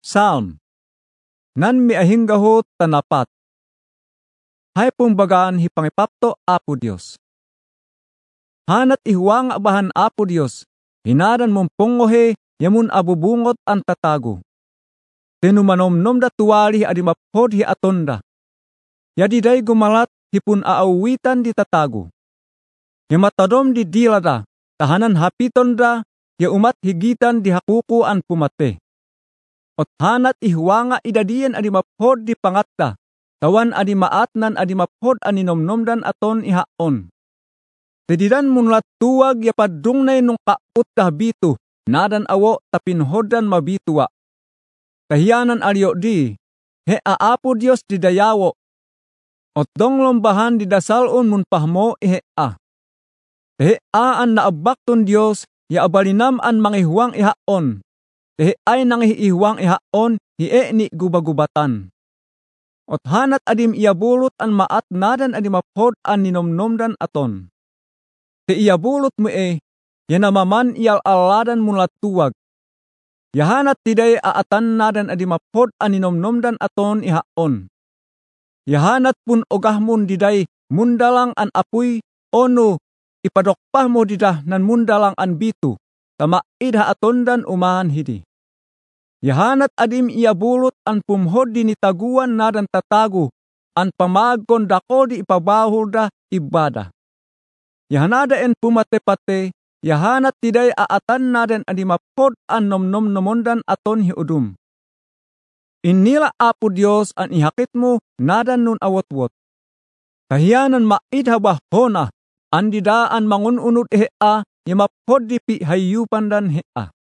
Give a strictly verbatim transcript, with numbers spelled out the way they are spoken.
Psalm. Nan miahinggahot tanapat. Hay pumbagaan hipangipapto Apo Dios. Hanat ihuang abahan Apo Dios, hinadan mong pongohe, yamun abubungot ang tatago. Tinumanomnom da tuwali adi maphod hi atonda. Yadiday gumalat hipun aawitan di tatago. Yamatadom di dilada, tahanan hapiton da, ya umat higitan di hakuku an pumate. Ot hanat ihuanga idadian adi maphod di pangatta, tawan adi maatnan adi maphod aninomnomdan aton ihaon. Tedidan munlat tuwag ya padungnay nung kaut kahbitu, nadan awo tapinhodan mabituwa. Kahiyanan aliyo di, he aapo Dios di dayawo, ot donglombahan di dasalon mun pahmo ihe a. He aan naabakton Dios, ya abalinam an mangihuang ihaon. Tehe ay nangihihiwang ihaon, hie ni gubagubatan. Ot hanat adim iabulot an maat nadan adim maphod an ninomnomdan aton. Te iabulot mo e, yanamaman iyal aladan mulat tuwag. Yahanat tiday aatan nadan adim maphod an ninomnomdan aton ihaon. Yahanat pun ogahmun diday mundalang an apuy, ono, ipadokpah mo didah nan mundalang an bitu. Tama idha atondan umahan hidi. Yahanat adim iabulot an pumhod di nitaguan nadan tatago, an pamagon dako di ipabahul da ibada. Yahanada en pumatepate, yahanat tiday aatan nadan adim mapod an nomnom nomondan aton hiudum. Inila Apo Dios an ihakit mo nadan nun awot-wot. Kahiyanan maidha bahona, an didaan mangununod ihea, yamapod di pi hayupan dan hea.